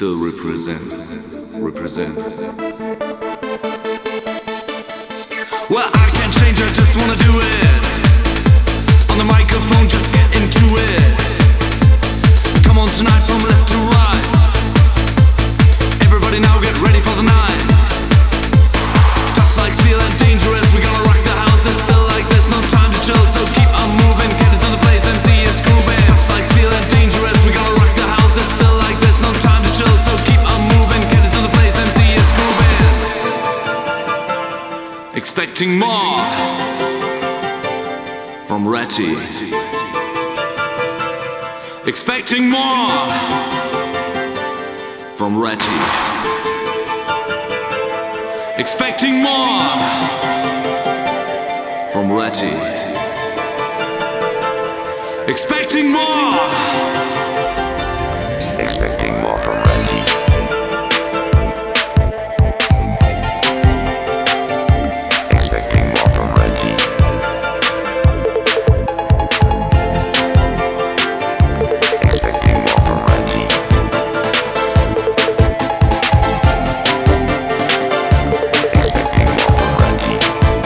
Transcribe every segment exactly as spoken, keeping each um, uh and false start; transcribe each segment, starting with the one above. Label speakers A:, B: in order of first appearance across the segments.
A: still represent, represent. Well, I can't change, I just wanna do it. On the microphone, just get into it. Come on tonight from left to right. Everybody now get ready for the night. Tough like steel and dangerous, we gonna rock the house. It's still like there's no time to chill, so keep on moving, get into the place, M C is grooving. Tough like steel and dangerous, we gonna rock the house. It's still like there's no time to chill, so keep on moving, get into the place, M C is grooving. Expecting more from Ratty. Expecting more from Ratty. Expecting more from Ratty. Expecting more.
B: Expecting more from Ratty. Expecting more from Ratty. Expecting more from Ratty. Expecting more from Ratty.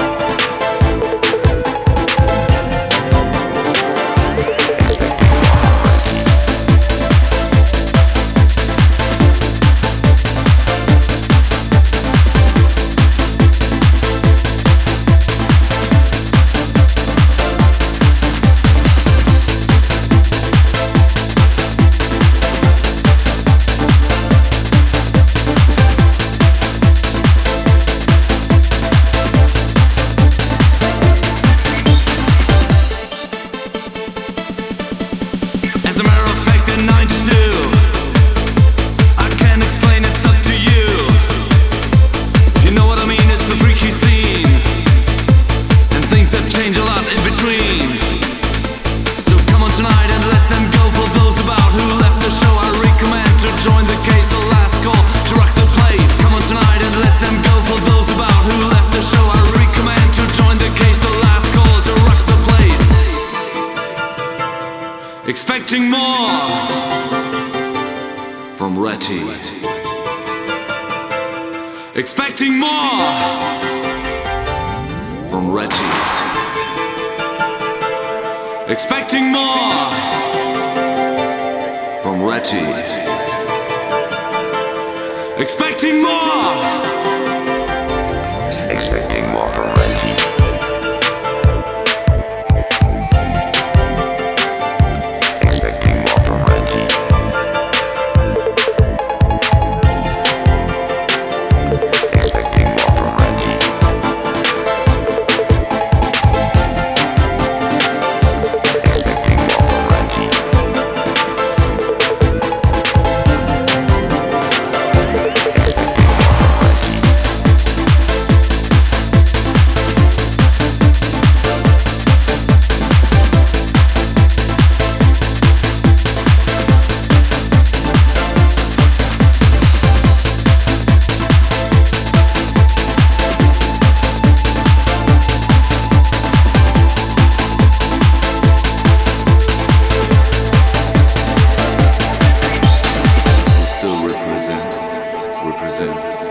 A: As a matter of fact, in ninety-two, I can't explain, it's up to you. You know what I mean, it's a freaky scene, and things have changed a lot in between. So come on tonight and let them go. For those about who left the show, I recommend to join the case, the last call to rock the place. Come on tonight and let them go. For those about who left the show, I recommend to join the case, the last call to rock the place. Expecting more from Ratty. Expecting more from Ratty. Expecting more from Ratty. Expecting more.
B: Expecting more from Ratty. Expecting more from Ratty. Expecting more from Ratty. Expecting more from Ratty.
A: Still represent, represent.